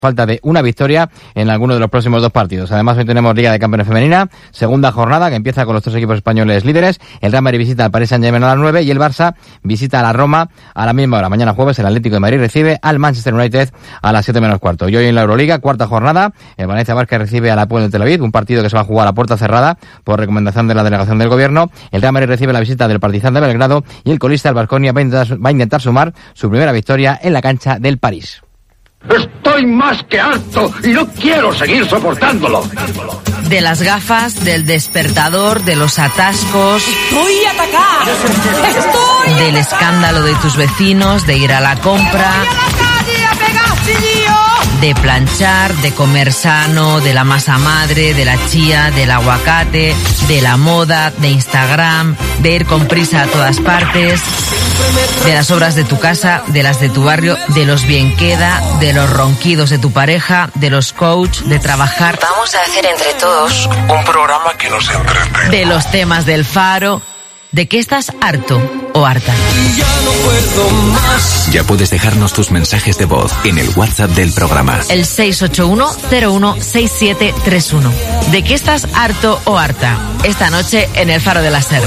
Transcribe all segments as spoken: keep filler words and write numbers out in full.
falta de una victoria en alguno de los próximos dos partidos. Además, hoy tenemos Liga de Campeones Femenina, segunda jornada que empieza con los tres equipos españoles líderes. El Real Madrid visita al Paris Saint-Germain a las nueve y el Barça visita a la Roma a la misma hora. Mañana jueves el Atlético de Madrid recibe al Manchester United a las siete menos cuarto. Y hoy en la Euroliga, cuarta jornada, el Valencia Basket recibe al Apoel de Tel Aviv, un partido que se va a jugar a puerta cerrada por recomendación de la delegación del gobierno. El Real Madrid recibe la visita del Partizan de Belgrado y el colista el Baskonia va a intentar, va a intentar sumar su primera victoria en la cancha del París. Estoy más que harto y no quiero seguir soportándolo. De las gafas, del despertador, de los atascos. ¡Estoy atacada! ¡Estoy! Del escándalo de tus vecinos, de ir a la compra. ¡Voy a la calle a pegar, chiquillo! De planchar, de comer sano, de la masa madre, de la chía, del aguacate, de la moda, de Instagram, de ir con prisa a todas partes, de las obras de tu casa, de las de tu barrio, de los bien queda, de los ronquidos de tu pareja, de los coach, de trabajar. Vamos a hacer entre todos un programa que nos entretenga. De los temas del Faro. ¿De qué estás harto o harta? Ya no puedo más. Ya puedes dejarnos tus mensajes de voz en el WhatsApp del programa. El seis ocho uno cero uno seis siete tres uno. ¿De qué estás harto o harta? Esta noche en el Faro de la SER.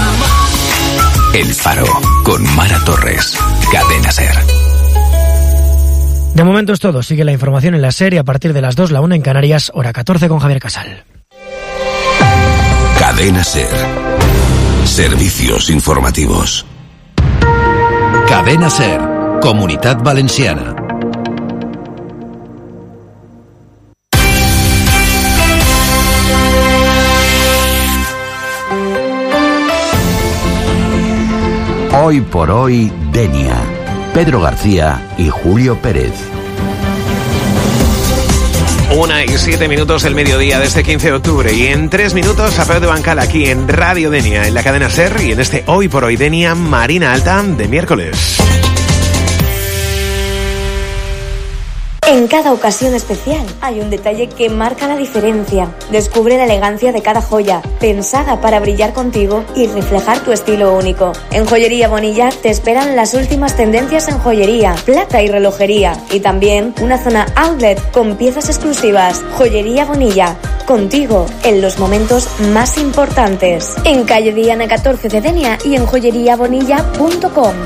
El Faro, con Mara Torres. Cadena SER. De momento es todo. Sigue la información en la SER y a partir de las dos, la una en Canarias, hora catorce con Javier Casal. Cadena SER. Servicios informativos. Cadena SER, Comunitat Valenciana. Hoy por hoy, Denia. Pedro García y Julio Pérez. Una y siete minutos del mediodía de este quince de octubre y en tres minutos Apeu de Bancal aquí en Radio Denia, en la cadena SER y en este Hoy por Hoy Denia Marina Alta de miércoles. En cada ocasión especial hay un detalle que marca la diferencia. Descubre la elegancia de cada joya, pensada para brillar contigo y reflejar tu estilo único. En Joyería Bonilla te esperan las últimas tendencias en joyería, plata y relojería. Y también una zona outlet con piezas exclusivas. Joyería Bonilla, contigo en los momentos más importantes. En calle Diana catorce de Denia y en joyería bonilla punto com.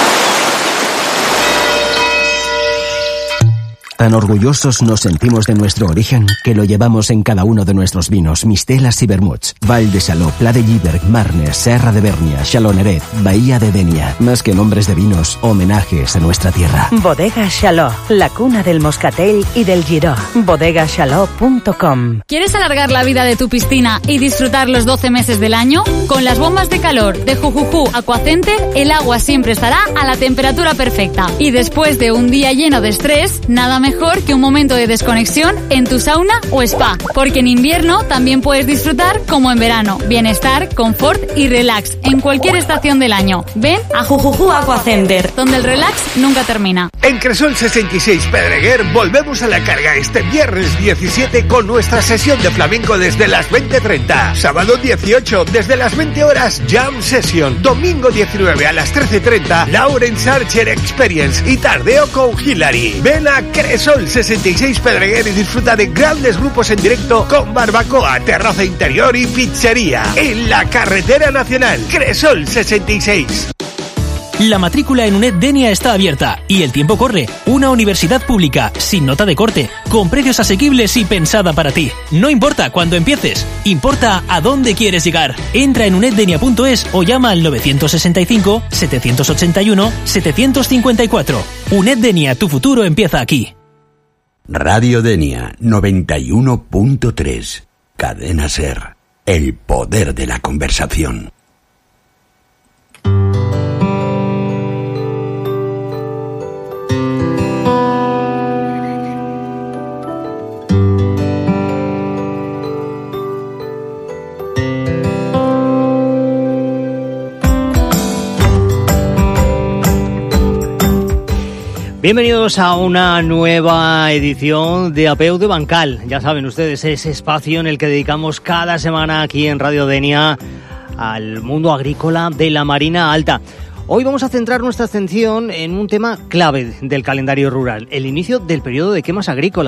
Tan orgullosos nos sentimos de nuestro origen que lo llevamos en cada uno de nuestros vinos, mistelas y vermuts. Val de Xaló, Pla de Lliberg, Marnes, Serra de Bernia, Xaloneret, Bahía de Denia. Más que nombres de vinos, homenajes a nuestra tierra. Bodega Xaló, la cuna del moscatel y del giró. bodega xaló punto com. ¿Quieres alargar la vida de tu piscina y disfrutar los doce meses del año? Con las bombas de calor de Jujuju Aquacenter, el agua siempre estará a la temperatura perfecta. Y después de un día lleno de estrés, nada mejor que un momento de desconexión en tu sauna o spa, porque en invierno también puedes disfrutar como en verano. Bienestar, confort y relax en cualquier estación del año. Ven a Jujuju Aquacenter, donde el relax nunca termina. En Cresol sesenta y seis Pedreguer volvemos a la carga este viernes diecisiete con nuestra sesión de flamenco desde las veinte treinta. Sábado dieciocho desde las veinte horas Jam Session. Domingo diecinueve a las trece treinta Lauren Archer Experience y tardeo con Hilary. Ven a Cresol sesenta y seis Pedreguer y disfruta de grandes grupos en directo con barbacoa, terraza interior y pizzería. En la carretera nacional, Cresol sesenta y seis. La matrícula en UNED Denia está abierta y el tiempo corre. Una universidad pública, sin nota de corte, con precios asequibles y pensada para ti. No importa cuándo empieces, importa a dónde quieres llegar. Entra en uneddenia punto es o llama al nueve seis cinco, siete ocho uno, siete cinco cuatro. UNED Denia, tu futuro empieza aquí. Radio Denia noventa y uno punto tres. Cadena SER. El poder de la conversación. Bienvenidos a una nueva edición de Apeu de Bancal. Ya saben ustedes, ese espacio en el que dedicamos cada semana aquí en Radio Denia al mundo agrícola de la Marina Alta. Hoy vamos a centrar nuestra atención en un tema clave del calendario rural, el inicio del periodo de quemas agrícolas.